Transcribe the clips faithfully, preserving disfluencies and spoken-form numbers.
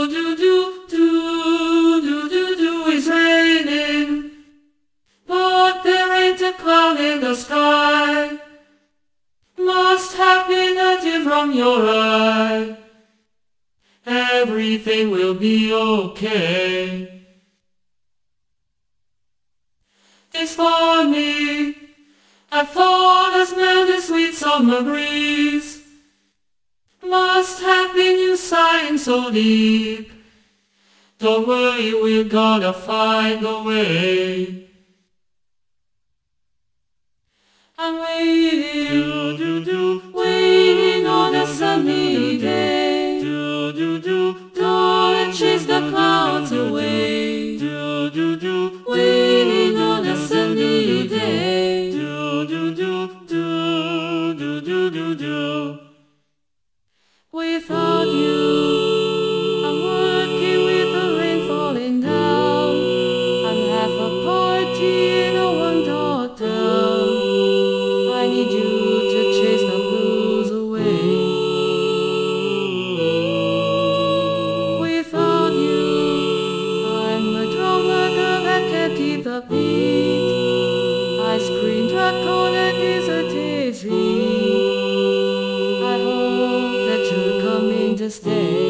do do do do do do. It's raining, but there ain't a cloud in the sky. Must have been a tear from your eye. Everything will be okay. It's funny, I thought I smelled the sweet summer breeze. Must have been you sighing so deep. Don't worry, we're gonna find a way. I'm waiting, Do do do, waiting on a sunny day. do do do, Don't chase the clouds away. do do do, Waiting on a sunny day. do do do, do do do do do. Without you, I'm working with the rain falling down. I'm half a party in a one-door town. I need you to chase the blues away. Without you, I'm a drummer girl that can't keep the beat. I scream track on a deserted street. I hope that you're coming to stay.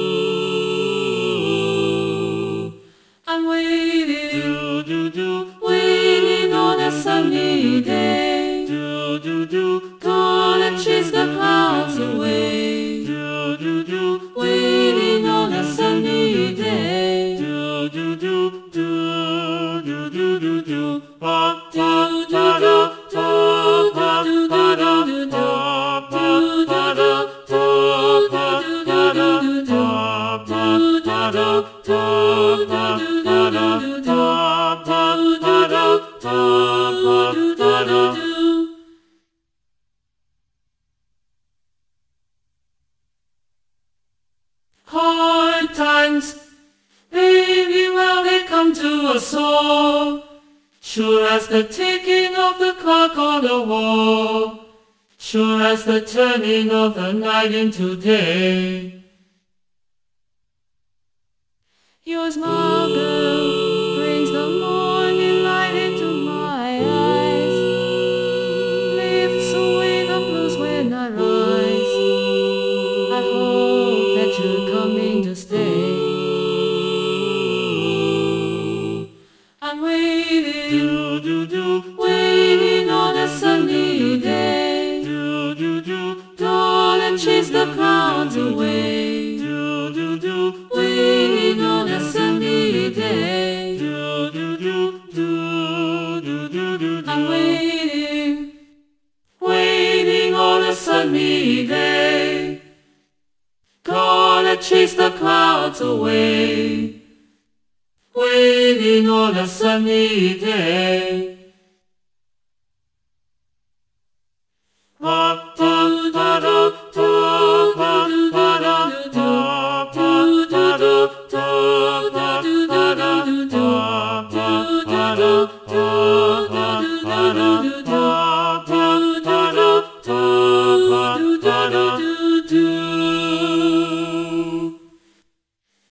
I'm waiting, Do do do, waiting on a sunny day. do do do, Gonna chase the clouds away. do do do, Waiting on a sunny day. do do do, do do do do do. Ba Do ba do ba do da, do do do do do do do. Do do do do do do do do do. Do do do do do do do do. Do do do do. Hard times, baby, well they come to us all. Sure as the ticking of the clock on the wall. Sure as the turning of the night into day. Your smile, girl, brings the morning light into my eyes. Lifts away the blues when I rise. I hope that you're coming to stay. I'm waiting, do do do, waiting on a sunny day. do do do, Gonna chase the clouds away. do do do, Waiting on a sunny day. do do do, do do do do do. I'm waiting, waiting on a sunny day. Gonna chase the clouds away. Waiting on a sunny day.